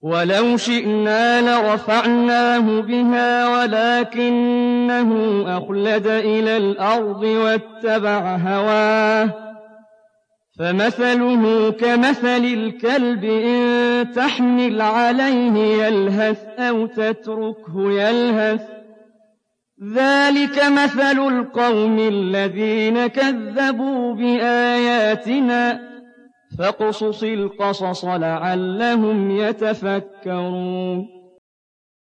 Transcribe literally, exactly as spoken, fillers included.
وَلَوْ شِئْنَا لَرَفَعْنَاهُ بِهَا وَلَٰكِنَّهُ أَخْلَدَ إِلَى الْأَرْضِ وَاتَّبَعَ هَوَاهُ ۚ فَمَثَلُهُ كَمَثَلِ الْكَلْبِ إِن تَحْمِلْ عَلَيْهِ يَلْهَثْ أَوْ تَتْرُكْهُ يَلْهَث ۚ ذَٰلِكَ مَثَلُ الْقَوْمِ الَّذِينَ كَذَّبُوا بِآيَاتِنَا ۚ فَاقْصُصِ الْقَصَصَ لَعَلَّهُمْ يَتَفَكَّرُونَ